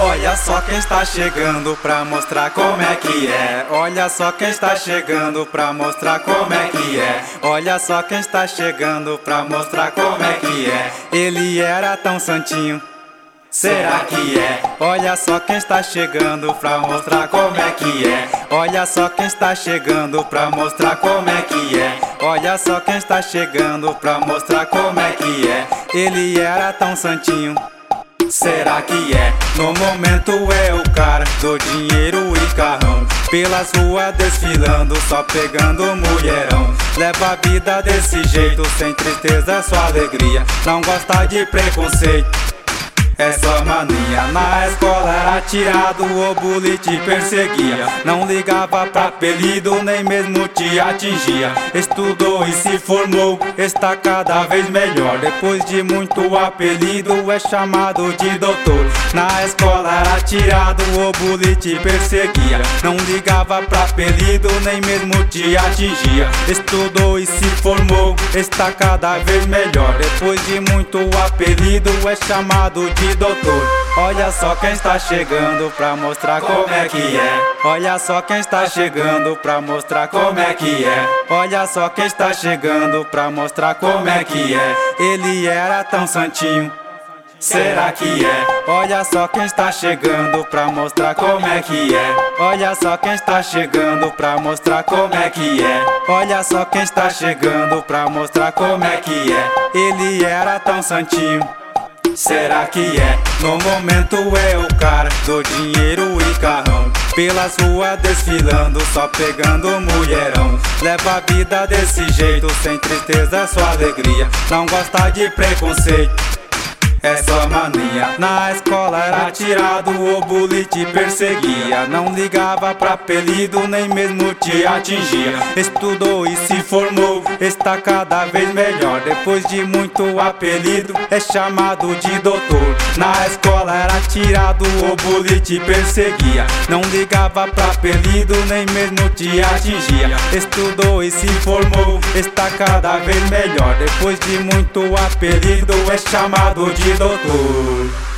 Olha só quem está chegando pra mostrar como é que é. Olha só quem está chegando pra mostrar como é que é. Olha só quem está chegando pra mostrar como é que é. Ele era tão santinho, será que é? Olha só quem está chegando pra mostrar como é que é. Olha só quem está chegando pra mostrar como é que é. Olha só quem está chegando pra mostrar como é que é. Ele era tão santinho, será que é? No momento é o cara do dinheiro e carrão, pelas ruas desfilando, só pegando mulherão. Leva a vida desse jeito, sem tristeza, só alegria. Não gosta de preconceito, é só mania. Na escola era tirado, o bullying te perseguia. Não ligava pra apelido, nem mesmo te atingia. Estudou e se formou, está cada vez melhor. Depois de muito apelido, é chamado de doutor. Na escola era tirado, o bullying te perseguia. Não ligava pra apelido, nem mesmo te atingia. Estudou e se formou, está cada vez melhor. Depois de muito apelido, é chamado de doutor. Olha só quem está chegando pra mostrar como é que é. Olha só quem está chegando pra mostrar como é que é. Olha só quem está chegando pra mostrar como é que é. Ele era tão santinho, será que é? Olha só quem está chegando pra mostrar como é que é. Olha só quem está chegando pra mostrar como é que é. Olha só quem está chegando pra mostrar como é que é. Ele era tão santinho, será que é? No momento é o cara do dinheiro e carrão, pelas ruas desfilando, só pegando mulherão. Leva a vida desse jeito, sem tristeza, só alegria. Não gosta de preconceito, é só mania. Na escola era tirado, o bullying te perseguia. Não ligava pra apelido, nem mesmo te atingia. Estudou e se formou, está cada vez melhor. Depois de muito apelido, é chamado de doutor. Na escola era tirado, o bullying te perseguia. Não ligava pra apelido, nem mesmo te atingia. Estudou e se formou, está cada vez melhor. Depois de muito apelido, é chamado de doutor.